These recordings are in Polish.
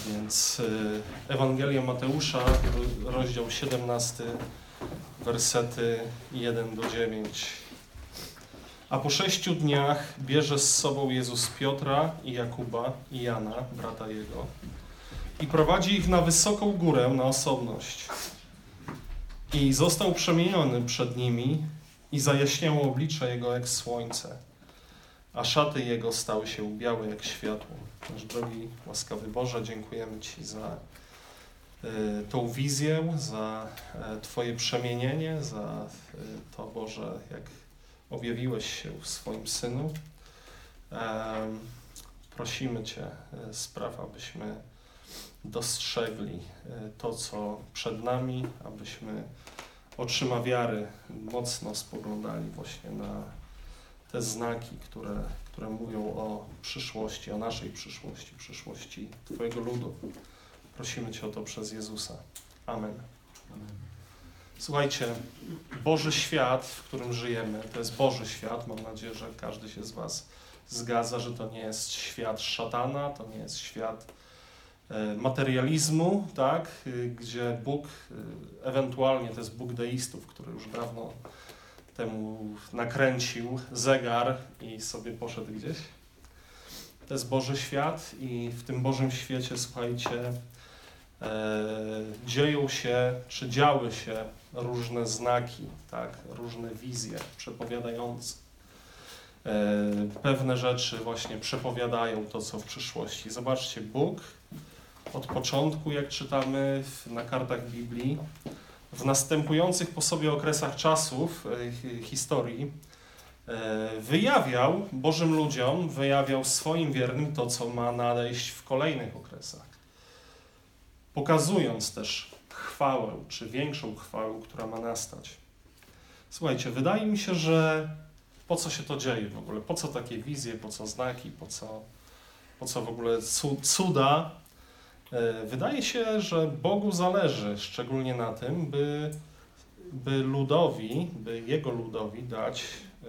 Więc Ewangelia Mateusza, rozdział 17, wersety 1-9. A po 6 dniach bierze z sobą Jezus Piotra i Jakuba i Jana, brata jego, i prowadzi ich na wysoką górę, na osobność. I został przemieniony przed nimi i zajaśniało oblicze jego jak słońce, a szaty jego stały się białe jak światło. Nasz drogi, łaskawy Boże, dziękujemy Ci za tą wizję, za Twoje przemienienie, za to, Boże, jak objawiłeś się w swoim Synu. Prosimy Cię, spraw, abyśmy dostrzegli to, co przed nami, abyśmy oczyma wiary mocno spoglądali właśnie na te znaki, które mówią o przyszłości, o naszej przyszłości, przyszłości Twojego ludu. Prosimy Cię o to przez Jezusa. Amen. Amen. Słuchajcie, Boży świat, w którym żyjemy, to jest Boży świat. Mam nadzieję, że każdy się z Was zgadza, że to nie jest świat szatana, to nie jest świat materializmu, tak? Gdzie Bóg, ewentualnie to jest Bóg deistów, który już dawno temu nakręcił zegar i sobie poszedł gdzieś. To jest Boży świat i w tym Bożym świecie, słuchajcie, dzieją się, czy działy się różne znaki, tak? Różne wizje przepowiadające. Pewne rzeczy właśnie przepowiadają to, co w przyszłości. Zobaczcie, Bóg od początku, jak czytamy na kartach Biblii, w następujących po sobie okresach czasów, historii, wyjawiał Bożym ludziom, wyjawiał swoim wiernym to, co ma nadejść w kolejnych okresach. Pokazując też chwałę, czy większą chwałę, która ma nastać. Słuchajcie, wydaje mi się, że po co się to dzieje w ogóle? Po co takie wizje, po co znaki, po co w ogóle cuda? Wydaje się, że Bogu zależy szczególnie na tym, by Jego ludowi dać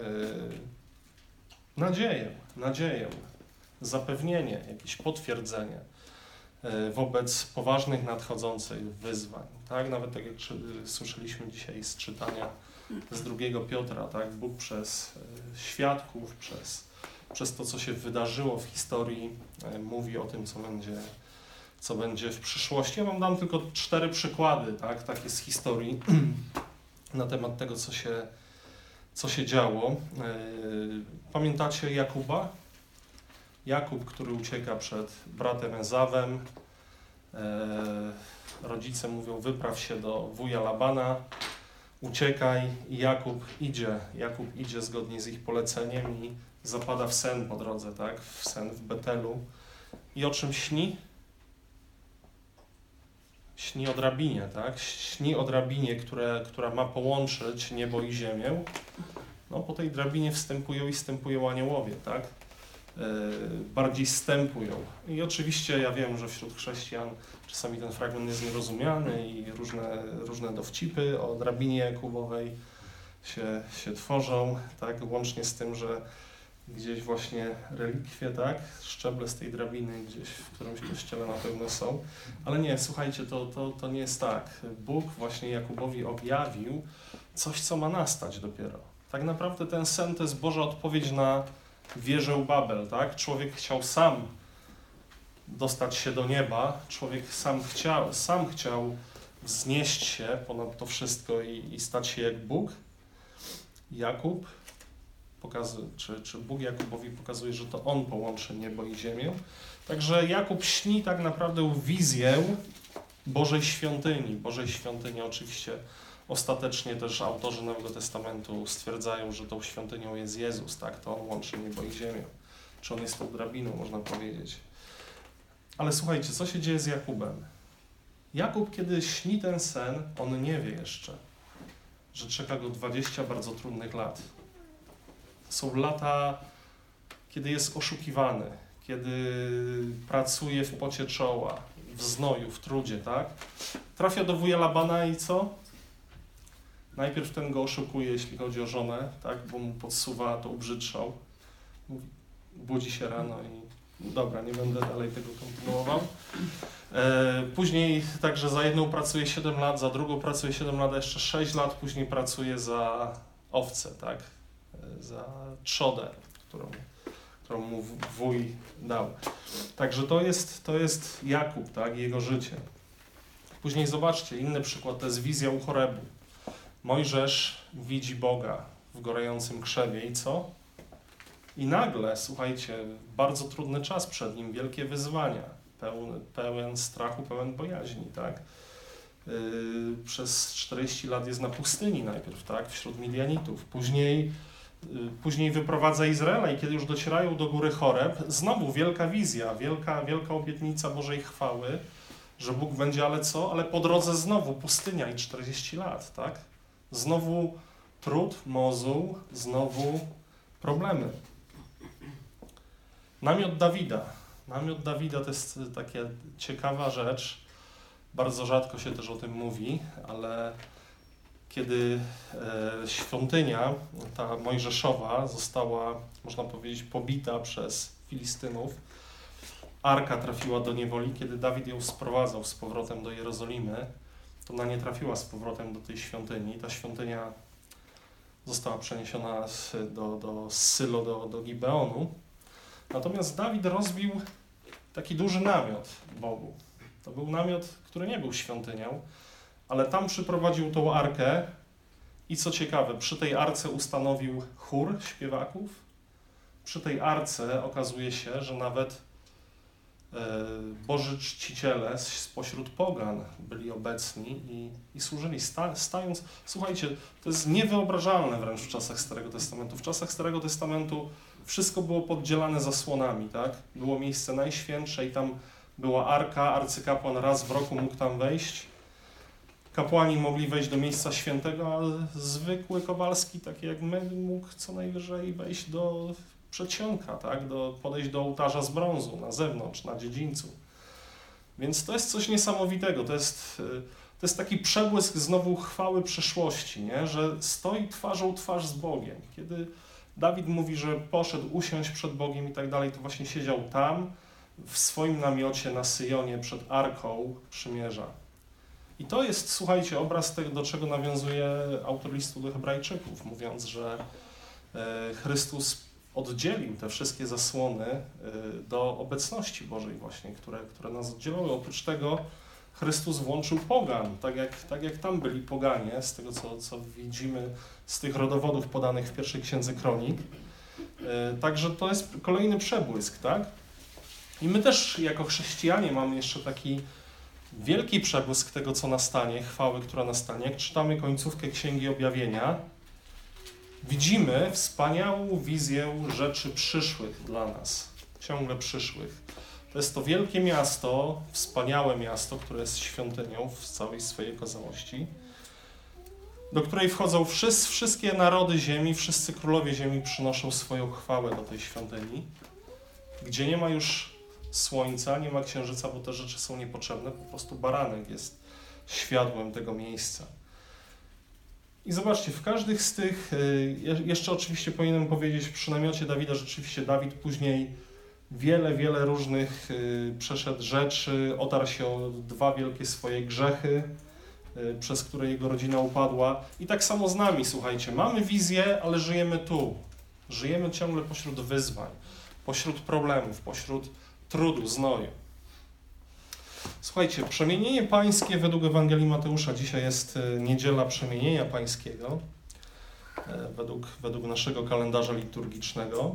nadzieję, zapewnienie, jakieś potwierdzenie wobec poważnych nadchodzących wyzwań. Tak? Nawet tak jak słyszeliśmy dzisiaj z czytania z 2 Piotra, tak? Bóg przez świadków, przez to, co się wydarzyło w historii, mówi o tym, co będzie w przyszłości. Ja wam dam tylko 4 przykłady, tak? Takie z historii na temat tego, co się działo. Pamiętacie Jakuba? Jakub, który ucieka przed bratem Ezawem. Rodzice mówią, wypraw się do wuja Labana, uciekaj, i Jakub idzie zgodnie z ich poleceniem i zapada w sen po drodze, tak? W sen w Betelu. I o czym śni? Śni o drabinie, tak? Śni o drabinie, która ma połączyć niebo i ziemię. No, po tej drabinie wstępują aniołowie, tak? Bardziej stępują. I oczywiście ja wiem, że wśród chrześcijan czasami ten fragment jest nierozumiany i różne dowcipy o drabinie jakubowej się tworzą, tak? Łącznie z tym, że gdzieś właśnie relikwie, tak? Szczeble z tej drabiny gdzieś w którymś kościele na pewno są. Ale nie, słuchajcie, to nie jest tak. Bóg właśnie Jakubowi objawił coś, co ma nastać dopiero. Tak naprawdę ten sen to jest Boża odpowiedź na wieżę Babel, tak? Człowiek chciał sam dostać się do nieba, człowiek sam chciał wznieść się ponad to wszystko i stać się jak Bóg. Jakub pokazuje, czy Bóg Jakubowi pokazuje, że to on połączy niebo i ziemię. Także Jakub śni tak naprawdę wizję Bożej świątyni. Oczywiście ostatecznie też autorzy Nowego Testamentu stwierdzają, że tą świątynią jest Jezus, tak? To On łączy niebo i ziemię. Czy On jest tą drabiną, można powiedzieć. Ale słuchajcie, co się dzieje z Jakubem? Jakub, kiedy śni ten sen, on nie wie jeszcze, że czeka go 20 bardzo trudnych lat. Są lata, kiedy jest oszukiwany, kiedy pracuje w pocie czoła, w znoju, w trudzie, tak? Trafia do wuja Labana i co? Najpierw ten go oszukuje, jeśli chodzi o żonę, tak? Bo mu podsuwa tą brzydszą. Budzi się rano i dobra, nie będę dalej tego kontynuował. Później także za jedną pracuje 7 lat, za drugą pracuje 7 lat, a jeszcze 6 lat później pracuje za owcę, tak? Za trzodę, którą mu wuj dał. Także to jest Jakub, tak? Jego życie. Później zobaczcie, inny przykład, to jest wizja u Chorebu. Mojżesz widzi Boga w gorącym krzewie i co? I nagle, słuchajcie, bardzo trudny czas przed nim, wielkie wyzwania, pełen strachu, pełen bojaźni, tak? Przez 40 lat jest na pustyni najpierw, tak? Wśród Midianitów. Później wyprowadza Izraela i kiedy już docierają do góry Choreb, znowu wielka wizja, wielka obietnica Bożej chwały, że Bóg będzie, ale co? Ale po drodze znowu pustynia i 40 lat, tak? Znowu trud, mozuł, znowu problemy. Namiot Dawida. Namiot Dawida to jest taka ciekawa rzecz. Bardzo rzadko się też o tym mówi, ale kiedy świątynia, ta mojżeszowa, została, można powiedzieć, pobita przez Filistynów, arka trafiła do niewoli, kiedy Dawid ją sprowadzał z powrotem do Jerozolimy, to ona nie trafiła z powrotem do tej świątyni. Ta świątynia została przeniesiona z Sylo do Gibeonu. Natomiast Dawid rozbił taki duży namiot Bogu. To był namiot, który nie był świątynią, ale tam przyprowadził tą arkę i co ciekawe, przy tej arce ustanowił chór śpiewaków. Przy tej arce okazuje się, że nawet Boży czciciele spośród pogan byli obecni i służyli, stając. Słuchajcie, to jest niewyobrażalne wręcz w czasach Starego Testamentu. W czasach Starego Testamentu wszystko było poddzielane zasłonami, tak? Było miejsce najświętsze i tam była arka, arcykapłan raz w roku mógł tam wejść. Kapłani mogli wejść do miejsca świętego, a zwykły Kowalski, taki jak my, mógł co najwyżej wejść do przedsionka, tak? Podejść do ołtarza z brązu, na zewnątrz, na dziedzińcu. Więc to jest coś niesamowitego, to jest taki przebłysk znowu chwały przyszłości, nie? Że stoi twarzą w twarz z Bogiem. Kiedy Dawid mówi, że poszedł usiąść przed Bogiem i tak dalej, to właśnie siedział tam, w swoim namiocie na Syjonie, przed Arką Przymierza. I to jest, słuchajcie, obraz tego, do czego nawiązuje autor listu do Hebrajczyków, mówiąc, że Chrystus oddzielił te wszystkie zasłony do obecności Bożej właśnie, które nas oddzielały. Oprócz tego Chrystus włączył pogan, tak jak tam byli poganie, z tego co widzimy z tych rodowodów podanych w pierwszej księdze Kronik. Także to jest kolejny przebłysk, tak? I my też jako chrześcijanie mamy jeszcze taki wielki przebłysk tego, co nastanie, chwały, która nastanie. Jak czytamy końcówkę Księgi Objawienia, widzimy wspaniałą wizję rzeczy przyszłych dla nas, ciągle przyszłych. To jest to wielkie miasto, wspaniałe miasto, które jest świątynią w całej swojej okazałości, do której wchodzą wszystkie narody ziemi, wszyscy królowie ziemi przynoszą swoją chwałę do tej świątyni, gdzie nie ma już słońca, nie ma księżyca, bo te rzeczy są niepotrzebne, po prostu baranek jest światłem tego miejsca. I zobaczcie, w każdych z tych, jeszcze oczywiście powinienem powiedzieć, przy namiocie Dawida, rzeczywiście Dawid później wiele różnych przeszedł rzeczy, otarł się o 2 wielkie swoje grzechy, przez które jego rodzina upadła. I tak samo z nami, słuchajcie, mamy wizję, ale żyjemy tu. Żyjemy ciągle pośród wyzwań, pośród problemów, pośród trudu, znoju. Słuchajcie, przemienienie pańskie według Ewangelii Mateusza, dzisiaj jest niedziela przemienienia pańskiego, według naszego kalendarza liturgicznego.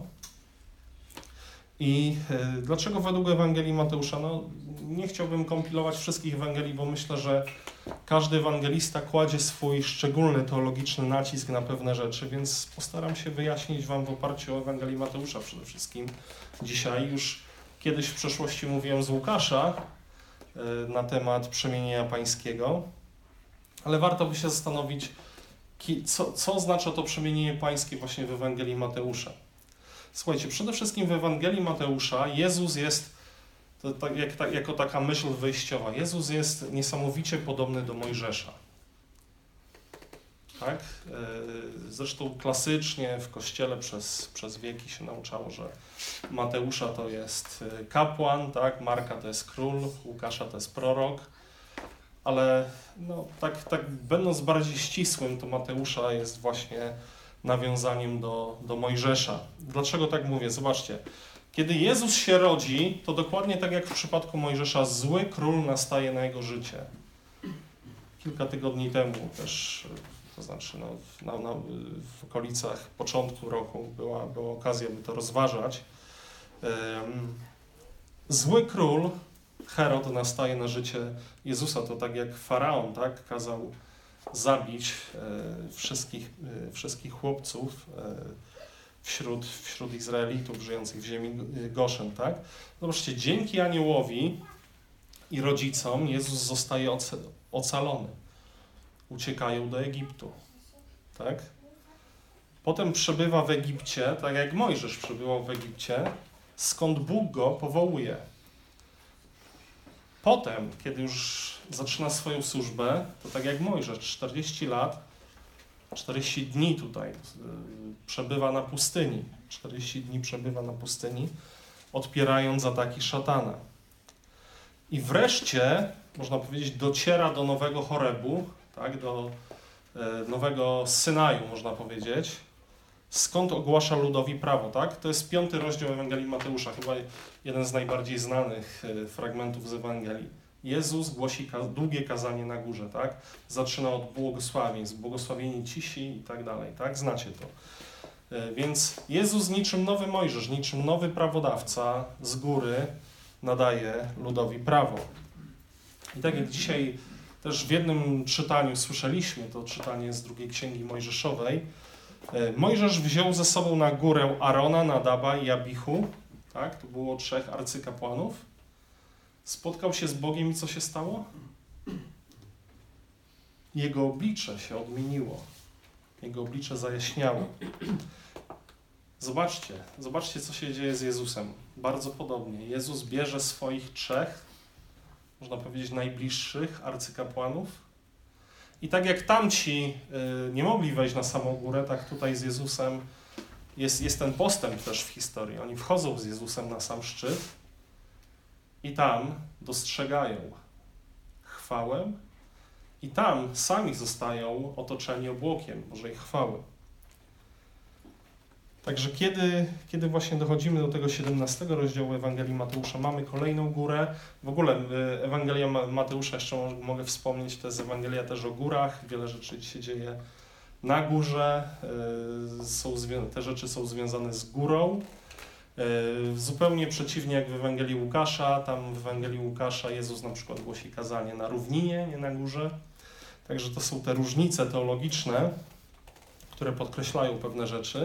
I dlaczego według Ewangelii Mateusza? No, nie chciałbym kompilować wszystkich Ewangelii, bo myślę, że każdy ewangelista kładzie swój szczególny teologiczny nacisk na pewne rzeczy, więc postaram się wyjaśnić wam w oparciu o Ewangelię Mateusza przede wszystkim. Dzisiaj już kiedyś w przeszłości mówiłem z Łukasza na temat przemienienia pańskiego, ale warto by się zastanowić, co oznacza to przemienienie pańskie właśnie w Ewangelii Mateusza. Słuchajcie, przede wszystkim w Ewangelii Mateusza Jezus jest, jako taka myśl wyjściowa, Jezus jest niesamowicie podobny do Mojżesza. tak? Zresztą klasycznie w Kościele przez wieki się nauczało, że Mateusza to jest kapłan, tak? Marka to jest król, Łukasza to jest prorok, ale no, tak będąc bardziej ścisłym, to Mateusza jest właśnie nawiązaniem do Mojżesza. Dlaczego tak mówię? Zobaczcie, kiedy Jezus się rodzi, to dokładnie tak jak w przypadku Mojżesza, zły król nastaje na jego życie. Kilka tygodni temu też, to znaczy w okolicach początku roku była okazja, by to rozważać. Zły król, Herod, nastaje na życie Jezusa. To tak jak faraon, tak? Kazał zabić wszystkich chłopców wśród Izraelitów żyjących w ziemi Goszen, tak? Zobaczcie, dzięki aniołowi i rodzicom Jezus zostaje ocalony. Uciekają do Egiptu, tak? Potem przebywa w Egipcie, tak jak Mojżesz przebywał w Egipcie, skąd Bóg go powołuje. Potem, kiedy już zaczyna swoją służbę, to tak jak Mojżesz, 40 lat, 40 dni tutaj przebywa na pustyni. 40 dni przebywa na pustyni, odpierając ataki szatana. I wreszcie, można powiedzieć, dociera do nowego Chorebu, tak, do nowego Synaju, można powiedzieć, skąd ogłasza ludowi prawo, tak? To jest 5 rozdział Ewangelii Mateusza, chyba jeden z najbardziej znanych fragmentów z Ewangelii. Jezus głosi długie kazanie na górze, tak? Zaczyna od błogosławieństw, błogosławieni cisi i tak dalej, tak? Znacie to. Więc Jezus niczym nowy Mojżesz, niczym nowy prawodawca z góry nadaje ludowi prawo. I tak jak dzisiaj też w jednym czytaniu słyszeliśmy, to czytanie z drugiej Księgi Mojżeszowej, Mojżesz wziął ze sobą na górę Arona, Nadaba i Abichu, tak? To było 3 arcykapłanów. Spotkał się z Bogiem i co się stało? Jego oblicze się odmieniło. Jego oblicze zajaśniało. Zobaczcie, co się dzieje z Jezusem. Bardzo podobnie. Jezus bierze swoich 3, można powiedzieć najbliższych arcykapłanów i tak jak tamci nie mogli wejść na samą górę, tak tutaj z Jezusem jest ten postęp też w historii. Oni wchodzą z Jezusem na sam szczyt i tam dostrzegają chwałę i tam sami zostają otoczeni obłokiem Bożej chwały. Także kiedy właśnie dochodzimy do tego 17 rozdziału Ewangelii Mateusza, mamy kolejną górę. W ogóle Ewangelia Mateusza, jeszcze mogę wspomnieć, to jest Ewangelia też o górach. Wiele rzeczy się dzieje na górze. Te rzeczy są związane z górą. Zupełnie przeciwnie jak w Ewangelii Łukasza. Tam w Ewangelii Łukasza Jezus na przykład głosi kazanie na równinie, nie na górze. Także to są te różnice teologiczne, które podkreślają pewne rzeczy.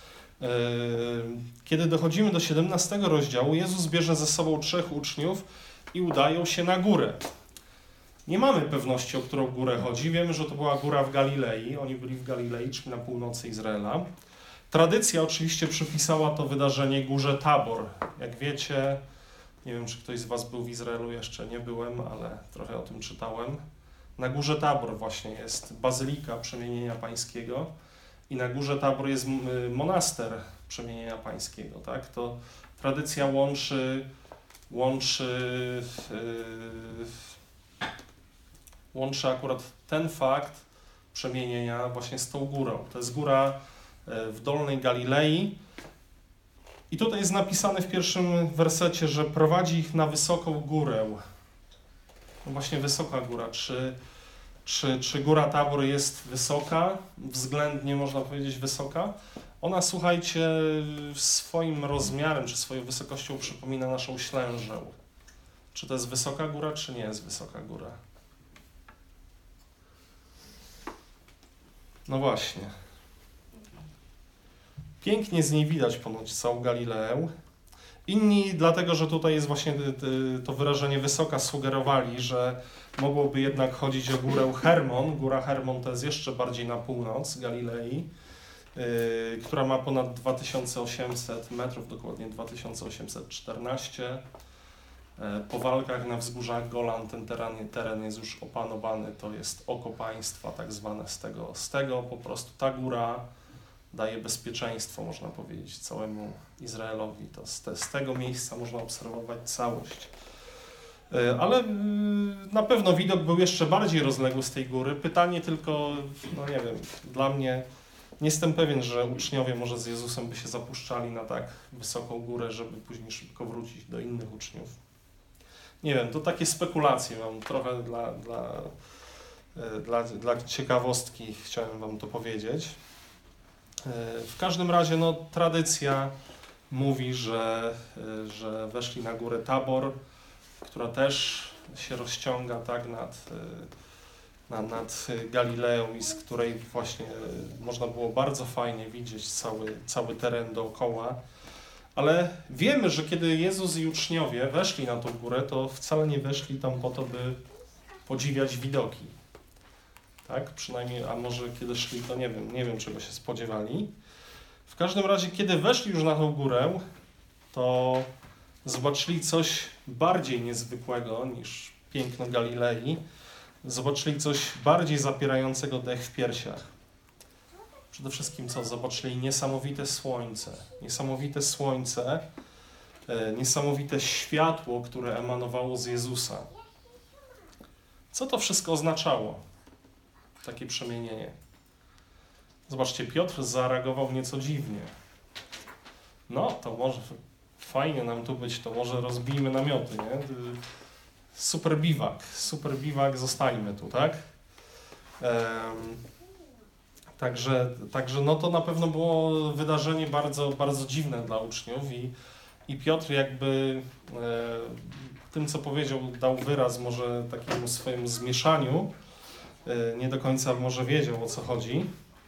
Kiedy dochodzimy do 17 rozdziału, Jezus bierze ze sobą 3 uczniów i udają się na górę. Nie mamy pewności, o którą górę chodzi. Wiemy, że to była góra w Galilei. Oni byli w Galilei, czyli na północy Izraela. Tradycja oczywiście przypisała to wydarzenie górze Tabor. Jak wiecie, nie wiem, czy ktoś z was był w Izraelu, jeszcze nie byłem, ale trochę o tym czytałem. Na górze Tabor właśnie jest Bazylika Przemienienia Pańskiego. I na górze Tabor jest monaster Przemienienia Pańskiego, tak? To tradycja łączy akurat ten fakt przemienienia właśnie z tą górą. To jest góra w Dolnej Galilei. I tutaj jest napisane w pierwszym wersecie, że prowadzi ich na wysoką górę. No właśnie wysoka góra. Czy góra Tabor jest wysoka? Względnie można powiedzieć wysoka. Ona, słuchajcie, swoim rozmiarem czy swoją wysokością przypomina naszą Ślężę. Czy to jest wysoka góra, czy nie jest wysoka góra? No właśnie. Pięknie z niej widać ponoć całą Galileę. Inni, dlatego że tutaj jest właśnie to wyrażenie wysoka, sugerowali, że mogłoby jednak chodzić o górę Hermon. Góra Hermon to jest jeszcze bardziej na północ Galilei, która ma ponad 2800 metrów, dokładnie 2814. Po walkach na wzgórzach Golan ten teren jest już opanowany, to jest oko państwa tak zwane z tego po prostu ta góra daje bezpieczeństwo, można powiedzieć, całemu Izraelowi. To z tego miejsca można obserwować całość. Ale na pewno widok był jeszcze bardziej rozległy z tej góry. Pytanie tylko, no nie wiem, dla mnie nie jestem pewien, że uczniowie może z Jezusem by się zapuszczali na tak wysoką górę, żeby później szybko wrócić do innych uczniów. Nie wiem, to takie spekulacje mam trochę dla ciekawostki, chciałem wam to powiedzieć. W każdym razie no, tradycja mówi, że weszli na górę Tabor, która też się rozciąga tak nad Galileą i z której właśnie można było bardzo fajnie widzieć cały teren dookoła. Ale wiemy, że kiedy Jezus i uczniowie weszli na tą górę, to wcale nie weszli tam po to, by podziwiać widoki. Tak? Przynajmniej, a może kiedy szli, to nie wiem czego się spodziewali. W każdym razie, kiedy weszli już na tą górę, to zobaczyli coś bardziej niezwykłego niż piękno Galilei. Zobaczyli coś bardziej zapierającego dech w piersiach. Przede wszystkim co? Zobaczyli niesamowite słońce, niesamowite światło, które emanowało z Jezusa. Co to wszystko oznaczało? Takie przemienienie. Zobaczcie, Piotr zareagował nieco dziwnie. No, to może fajnie nam tu być, to może rozbijmy namioty, nie? Super biwak, zostańmy tu, tak? Także no to na pewno było wydarzenie bardzo, bardzo dziwne dla uczniów i Piotr jakby tym, co powiedział, dał wyraz może takiemu swojemu zmieszaniu. Nie do końca może wiedział, o co chodzi.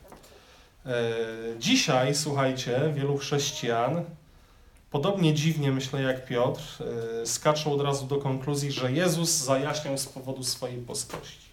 Dzisiaj, słuchajcie, wielu chrześcijan, podobnie dziwnie myślę jak Piotr, skaczą od razu do konkluzji, że Jezus zajaśniał z powodu swojej boskości.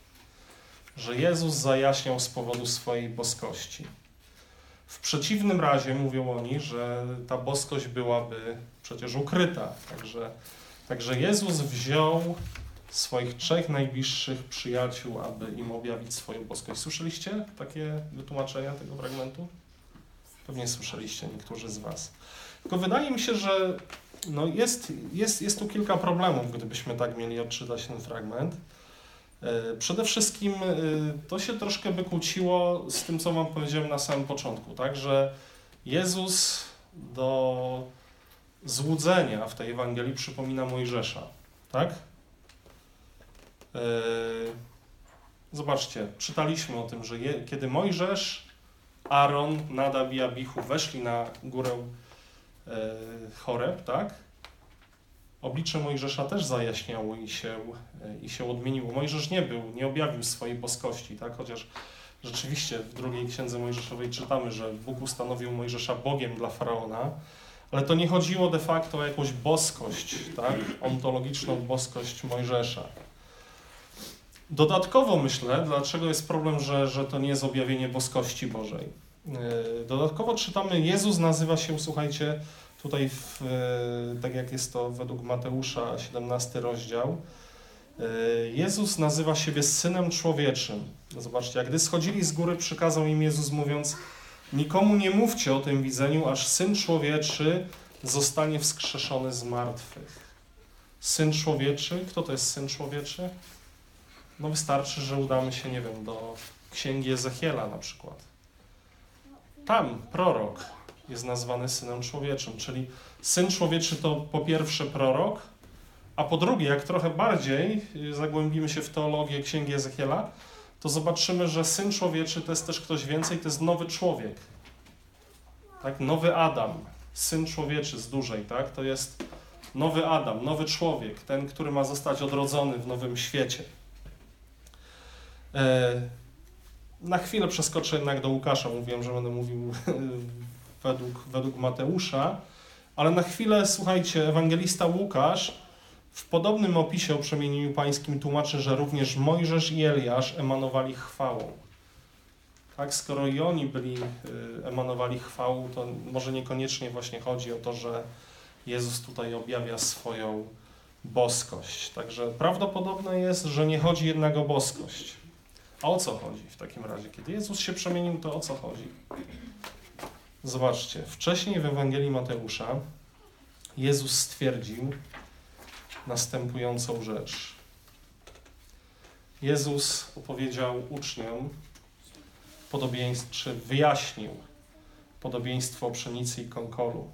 W przeciwnym razie mówią oni, że ta boskość byłaby przecież ukryta. Także Jezus wziął swoich 3 najbliższych przyjaciół, aby im objawić swoją boskość. Słyszeliście takie wytłumaczenia tego fragmentu? Pewnie słyszeliście niektórzy z was. Tylko wydaje mi się, że no jest tu kilka problemów, gdybyśmy tak mieli odczytać ten fragment. Przede wszystkim to się troszkę by kłóciło z tym, co wam powiedziałem na samym początku, tak, że Jezus do złudzenia w tej Ewangelii przypomina Mojżesza, tak? Zobaczcie, czytaliśmy o tym, że kiedy Mojżesz, Aaron, Nadab i Abichu weszli na górę Choreb, tak? Oblicze Mojżesza też zajaśniało i się odmieniło. Mojżesz nie objawił swojej boskości, tak? Chociaż rzeczywiście w drugiej księdze Mojżeszowej czytamy, że Bóg ustanowił Mojżesza Bogiem dla Faraona, ale to nie chodziło de facto o jakąś boskość, tak? Ontologiczną boskość Mojżesza. Dodatkowo myślę, dlaczego jest problem, że to nie jest objawienie boskości Bożej. Dodatkowo czytamy, Jezus nazywa się, słuchajcie, tutaj tak jak jest to według Mateusza, 17 rozdział, Jezus nazywa siebie Synem Człowieczym. Zobaczcie, jak gdy schodzili z góry, przykazał im Jezus mówiąc, nikomu nie mówcie o tym widzeniu, aż Syn Człowieczy zostanie wskrzeszony z martwych. Syn Człowieczy, kto to jest Syn Człowieczy? No wystarczy, że udamy się, nie wiem, do Księgi Ezechiela na przykład. Tam prorok jest nazwany Synem Człowieczym, czyli Syn Człowieczy to po pierwsze prorok, a po drugie, jak trochę bardziej zagłębimy się w teologię Księgi Ezechiela, to zobaczymy, że Syn Człowieczy to jest też ktoś więcej, to jest nowy człowiek. Tak? Nowy Adam, Syn Człowieczy z dużej, tak? To jest nowy Adam, nowy człowiek, ten, który ma zostać odrodzony w nowym świecie. Na chwilę przeskoczę jednak do Łukasza, mówiłem, że będę mówił według Mateusza, ale na chwilę, słuchajcie, ewangelista Łukasz w podobnym opisie o przemienieniu pańskim tłumaczy, że również Mojżesz i Eliasz emanowali chwałą. Tak, skoro i oni emanowali chwałą, to może niekoniecznie właśnie chodzi o to, że Jezus tutaj objawia boskość. Także prawdopodobne jest, że nie chodzi jednak o boskość. A o co chodzi w takim razie? Kiedy Jezus się przemienił, to o co chodzi? Zobaczcie, wcześniej w Ewangelii Mateusza Jezus stwierdził następującą rzecz. Jezus opowiedział uczniom czy wyjaśnił podobieństwo pszenicy i konkolu.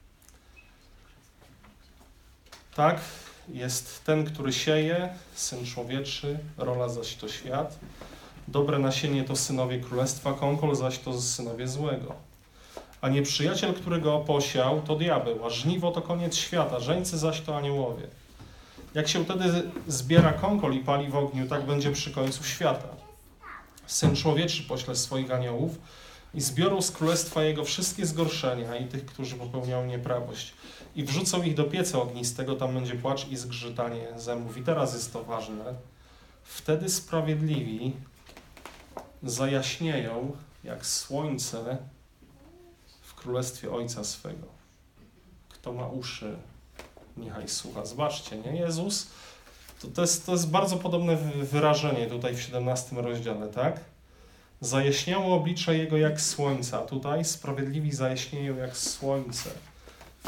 Tak, jest ten, który sieje, Syn Człowieczy, rola zaś to świat. Dobre nasienie to synowie królestwa, konkol zaś to synowie złego. A nieprzyjaciel, który go posiał, to diabeł, a żniwo to koniec świata, żeńcy zaś to aniołowie. Jak się wtedy zbiera konkol i pali w ogniu, tak będzie przy końcu świata. Syn Człowieczy pośle swoich aniołów i zbiorą z królestwa jego wszystkie zgorszenia i tych, którzy popełniają nieprawość. I wrzucą ich do pieca ognistego, tam będzie płacz i zgrzytanie zębów. I teraz jest to ważne. Wtedy sprawiedliwi zajaśnieją jak słońce w królestwie Ojca swego. Kto ma uszy, niechaj słucha. Zobaczcie, nie? Jezus, to jest bardzo podobne wyrażenie tutaj w 17 rozdziale, tak? Zajaśniało oblicze Jego jak słońca. Tutaj sprawiedliwi zajaśnieją jak słońce w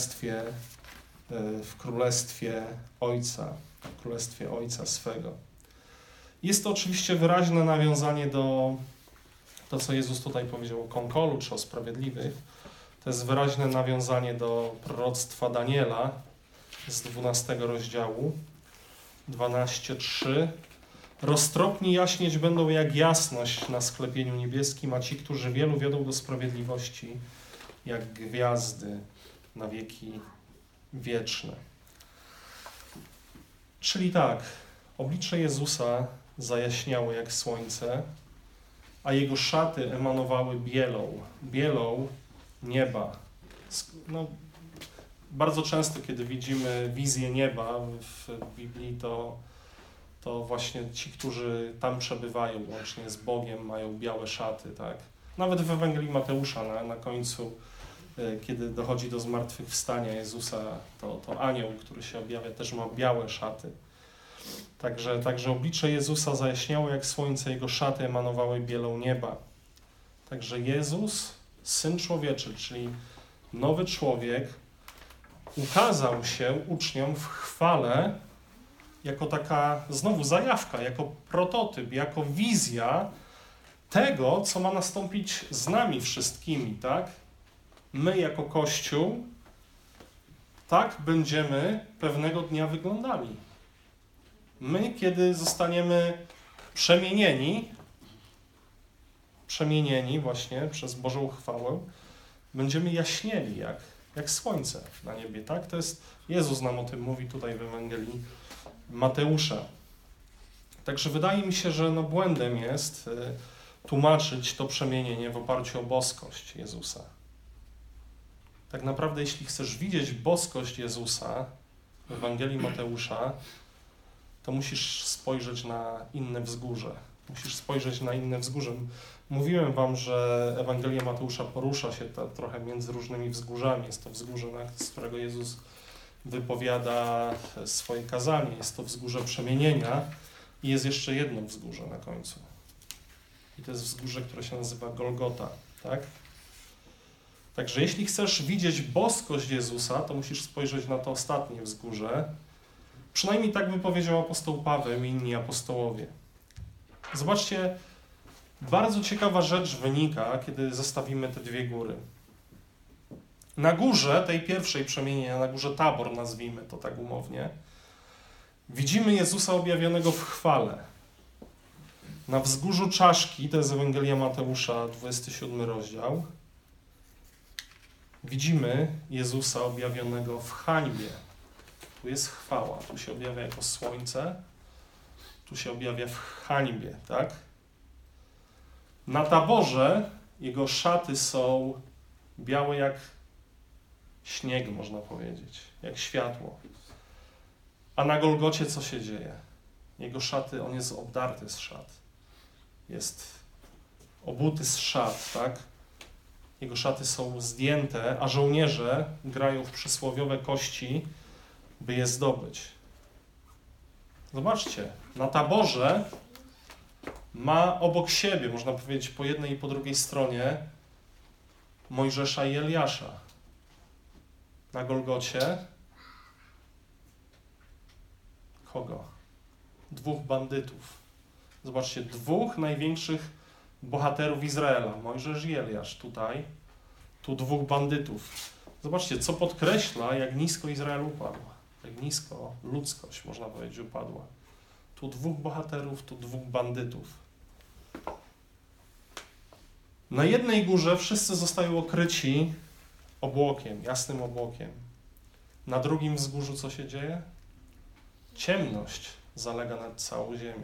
królestwie Ojca, w królestwie Ojca swego. Jest to oczywiście wyraźne nawiązanie do to, co Jezus tutaj powiedział o konkolu, czy o sprawiedliwych. To jest wyraźne nawiązanie do proroctwa Daniela z 12 rozdziału, 12:3. Roztropni jaśnieć będą jak jasność na sklepieniu niebieskim, a ci, którzy wielu wiodą do sprawiedliwości, jak gwiazdy na wieki wieczne. Czyli tak, oblicze Jezusa zajaśniało jak słońce, a jego szaty emanowały bielą nieba. No, bardzo często, kiedy widzimy wizję nieba w Biblii, to właśnie ci, którzy tam przebywają łącznie z Bogiem, mają białe szaty, tak? Nawet w Ewangelii Mateusza na końcu, kiedy dochodzi do zmartwychwstania Jezusa, to anioł, który się objawia, też ma białe szaty. Także oblicze Jezusa zajaśniało jak słońce, jego szaty emanowały bielą nieba. Także Jezus, Syn Człowieczy, czyli nowy człowiek, ukazał się uczniom w chwale jako taka znowu zajawka, jako prototyp, jako wizja tego, co ma nastąpić z nami wszystkimi, tak? My jako Kościół tak będziemy pewnego dnia wyglądali. My, kiedy zostaniemy przemienieni właśnie przez Bożą chwałę, będziemy jaśnieli jak słońce na niebie, tak? To jest, Jezus nam o tym mówi tutaj w Ewangelii Mateusza. Także wydaje mi się, że błędem jest tłumaczyć to przemienienie w oparciu o boskość Jezusa. Tak naprawdę, jeśli chcesz widzieć boskość Jezusa w Ewangelii Mateusza, to musisz spojrzeć na inne wzgórze. Mówiłem wam, że Ewangelia Mateusza porusza się trochę między różnymi wzgórzami. Jest to wzgórze, z którego Jezus wypowiada swoje kazanie. Jest to wzgórze przemienienia i jest jeszcze jedno wzgórze na końcu. I to jest wzgórze, które się nazywa Golgota, tak? Także jeśli chcesz widzieć boskość Jezusa, to musisz spojrzeć na to ostatnie wzgórze. Przynajmniej tak wypowiedział apostoł Paweł i inni apostołowie. Zobaczcie, bardzo ciekawa rzecz wynika, kiedy zestawimy te dwie góry. Na górze tej pierwszej przemienienia, na górze Tabor, nazwijmy to tak umownie, widzimy Jezusa objawionego w chwale. Na wzgórzu Czaszki, to jest Ewangelia Mateusza, 27 rozdział, widzimy Jezusa objawionego w hańbie. Tu jest chwała, tu się objawia jako słońce, tu się objawia w hańbie, tak? Na Taborze jego szaty są białe jak śnieg, można powiedzieć, jak światło. A na Golgocie co się dzieje? Jego szaty, on jest obdarty z szat. Jest obuty z szat, tak? Jego szaty są zdjęte, a żołnierze grają w przysłowiowe kości by je zdobyć. Zobaczcie, na taborze ma obok siebie, można powiedzieć, po jednej i po drugiej stronie Mojżesza i Eliasza. Na Golgocie kogo? 2 bandytów. Zobaczcie, 2 największych bohaterów Izraela. Mojżesz i Eliasz tutaj. Tu 2 bandytów. Zobaczcie, co podkreśla, jak nisko Izrael upadł. Jak nisko ludzkość, można powiedzieć, upadła. Tu 2 bohaterów, tu 2 bandytów. Na jednej górze wszyscy zostają okryci obłokiem, jasnym obłokiem. Na drugim wzgórzu co się dzieje? Ciemność zalega nad całą ziemią.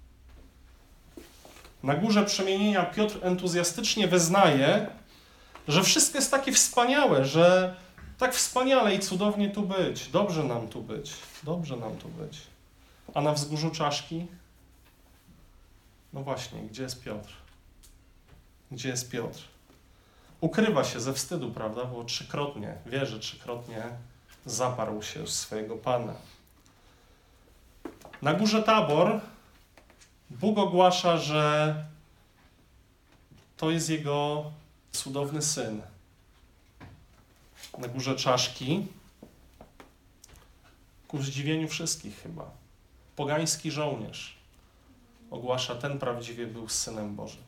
Na górze przemienienia Piotr entuzjastycznie wyznaje, że wszystko jest takie wspaniałe, że tak wspaniale i cudownie tu być. Dobrze nam tu być. Dobrze nam tu być. A na wzgórzu czaszki? No właśnie, gdzie jest Piotr? Gdzie jest Piotr? Ukrywa się ze wstydu, prawda? Bo wie, że trzykrotnie zaparł się swojego Pana. Na górze Tabor Bóg ogłasza, że to jest Jego cudowny Syn. Na górze Czaszki, ku zdziwieniu wszystkich chyba, pogański żołnierz ogłasza, ten prawdziwie był Synem Bożym.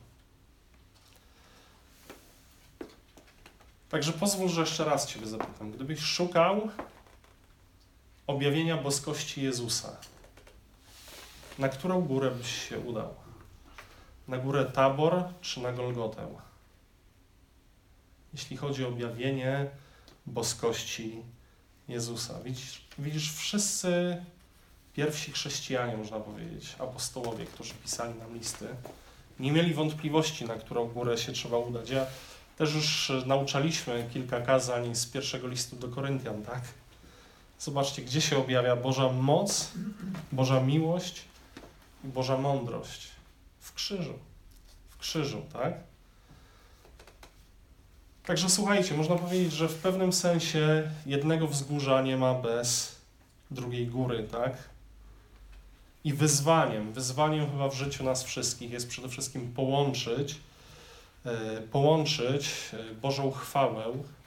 Także pozwól, że jeszcze raz Ciebie zapytam. Gdybyś szukał objawienia boskości Jezusa, na którą górę byś się udał? Na górę Tabor czy na Golgotę? Jeśli chodzi o objawienie boskości Jezusa. Widzisz, wszyscy pierwsi chrześcijanie, można powiedzieć, apostołowie, którzy pisali nam listy, nie mieli wątpliwości, na którą górę się trzeba udać. Ja też już nauczaliśmy kilka kazań z pierwszego listu do Koryntian, tak? Zobaczcie, gdzie się objawia Boża moc, Boża miłość i Boża mądrość. W krzyżu. W krzyżu, tak? Także słuchajcie, można powiedzieć, że w pewnym sensie jednego wzgórza nie ma bez drugiej góry, tak? I wyzwaniem chyba w życiu nas wszystkich jest przede wszystkim połączyć Bożą chwałę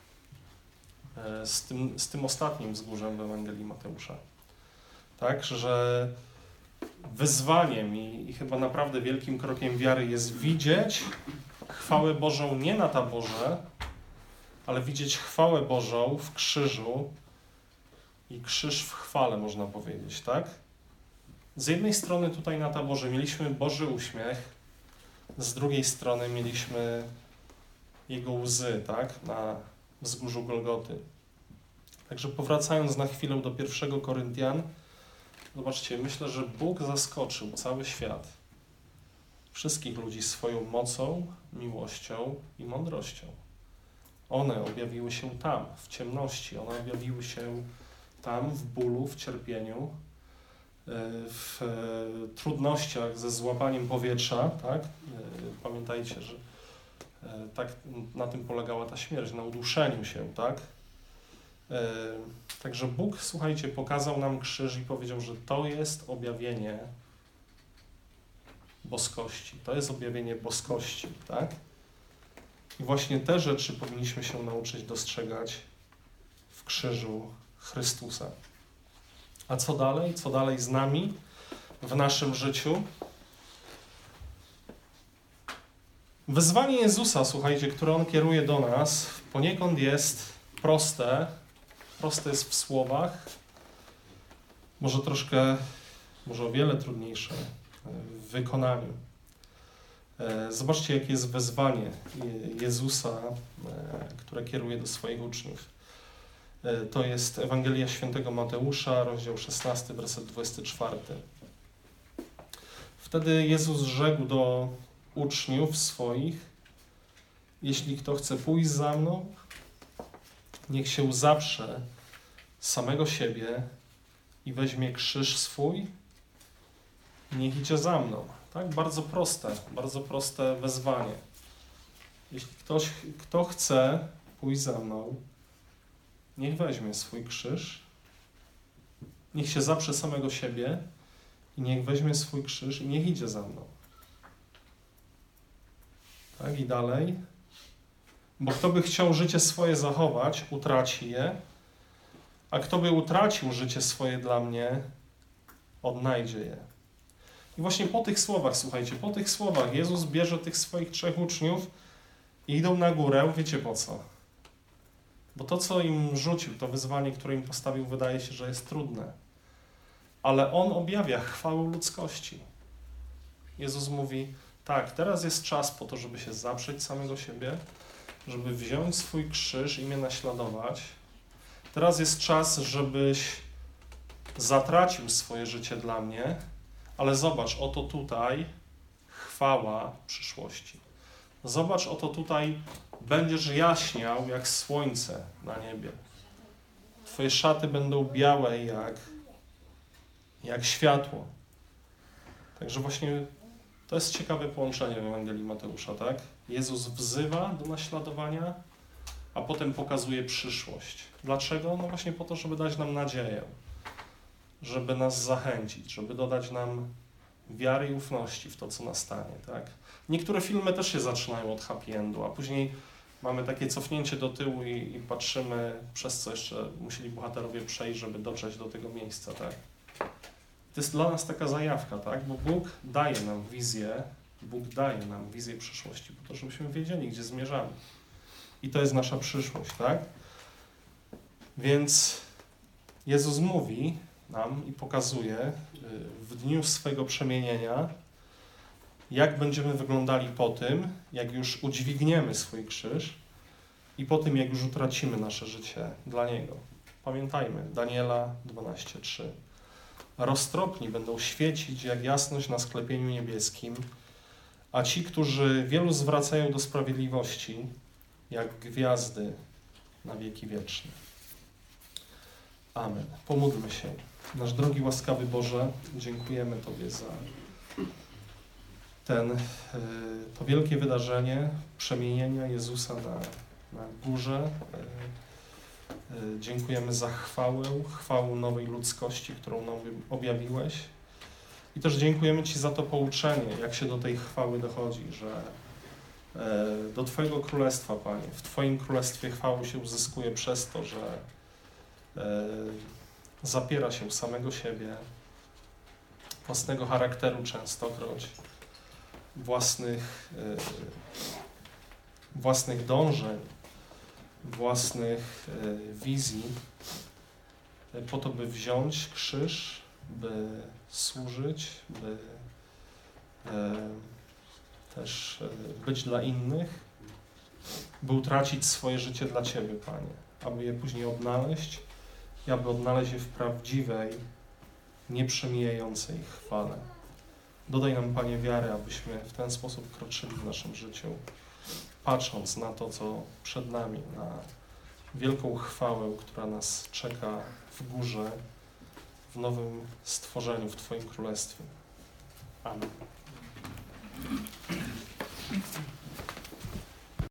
z tym ostatnim wzgórzem w Ewangelii Mateusza. Tak, że wyzwaniem i chyba naprawdę wielkim krokiem wiary jest widzieć chwałę Bożą nie na Taborze, ale widzieć chwałę Bożą w krzyżu i krzyż w chwale, można powiedzieć, tak? Z jednej strony tutaj na Taborze mieliśmy Boży uśmiech, z drugiej strony mieliśmy Jego łzy, tak? Na wzgórzu Golgoty. Także powracając na chwilę do 1 Koryntian, zobaczcie, myślę, że Bóg zaskoczył cały świat, wszystkich ludzi swoją mocą, miłością i mądrością. One objawiły się tam, w ciemności, one objawiły się tam, w bólu, w cierpieniu, w trudnościach ze złapaniem powietrza, tak? Pamiętajcie, że tak na tym polegała ta śmierć, na uduszeniu się, tak? Także Bóg, słuchajcie, pokazał nam krzyż i powiedział, że to jest objawienie boskości. To jest objawienie boskości, tak? I właśnie te rzeczy powinniśmy się nauczyć dostrzegać w krzyżu Chrystusa. A co dalej? Co dalej z nami w naszym życiu? Wyzwanie Jezusa, słuchajcie, które On kieruje do nas, poniekąd jest proste. Proste jest w słowach. Może o wiele trudniejsze w wykonaniu. Zobaczcie, jakie jest wezwanie Jezusa, które kieruje do swoich uczniów. To jest Ewangelia Świętego Mateusza, rozdział 16, werset 24. Wtedy Jezus rzekł do uczniów swoich: jeśli kto chce pójść za mną, niech się zaprze samego siebie i weźmie krzyż swój i niech idzie za mną. Tak? Bardzo proste wezwanie. Jeśli kto chce pójść za mną, niech weźmie swój krzyż niech się zaprze samego siebie i niech weźmie swój krzyż i niech idzie za mną. Tak, i dalej. Bo kto by chciał życie swoje zachować, utraci je, a kto by utracił życie swoje dla mnie, odnajdzie je. I właśnie po tych słowach, słuchajcie, po tych słowach Jezus bierze tych swoich 3 uczniów i idą na górę, wiecie po co? Bo to, co im rzucił, to wyzwanie, które im postawił, wydaje się, że jest trudne. Ale On objawia chwałę ludzkości. Jezus mówi, tak, teraz jest czas po to, żeby się zaprzeć samego siebie, żeby wziąć swój krzyż i mnie naśladować. Teraz jest czas, żebyś zatracił swoje życie dla mnie, ale zobacz, oto tutaj chwała przyszłości. Zobacz, oto tutaj będziesz jaśniał jak słońce na niebie. Twoje szaty będą białe jak światło. Także właśnie to jest ciekawe połączenie w Ewangelii Mateusza, tak? Jezus wzywa do naśladowania, a potem pokazuje przyszłość. Dlaczego? No właśnie po to, żeby dać nam nadzieję, żeby nas zachęcić, żeby dodać nam wiary i ufności w to, co nastanie, tak? Niektóre filmy też się zaczynają od happy endu, a później mamy takie cofnięcie do tyłu i patrzymy, przez co jeszcze musieli bohaterowie przejść, żeby dotrzeć do tego miejsca, tak? To jest dla nas taka zajawka, tak? Bo Bóg daje nam wizję przyszłości, po to, żebyśmy wiedzieli, gdzie zmierzamy. I to jest nasza przyszłość, tak? Więc Jezus mówi nam i pokazuje w dniu swego przemienienia, jak będziemy wyglądali po tym, jak już udźwigniemy swój krzyż i po tym, jak już utracimy nasze życie dla Niego. Pamiętajmy, Daniela 12:3. Roztropni będą świecić jak jasność na sklepieniu niebieskim, a ci, którzy wielu zwracają do sprawiedliwości, jak gwiazdy na wieki wieczne. Amen. Pomódlmy się. Nasz drogi, łaskawy Boże, dziękujemy Tobie za to wielkie wydarzenie przemienienia Jezusa na górze. Dziękujemy za chwałę nowej ludzkości, którą nam objawiłeś. I też dziękujemy Ci za to pouczenie, jak się do tej chwały dochodzi, że do Twojego Królestwa, Panie, w Twoim Królestwie chwałę się uzyskuje przez to, że zapiera się samego siebie, własnego charakteru częstokroć, własnych dążeń, własnych wizji, po to, by wziąć krzyż, by służyć, by też być dla innych, by utracić swoje życie dla Ciebie, Panie, aby je później odnaleźć i aby odnaleźć je w prawdziwej, nieprzemijającej chwale. Dodaj nam, Panie, wiarę, abyśmy w ten sposób kroczyli w naszym życiu, patrząc na to, co przed nami, na wielką chwałę, która nas czeka w górze, w nowym stworzeniu, w Twoim Królestwie. Amen.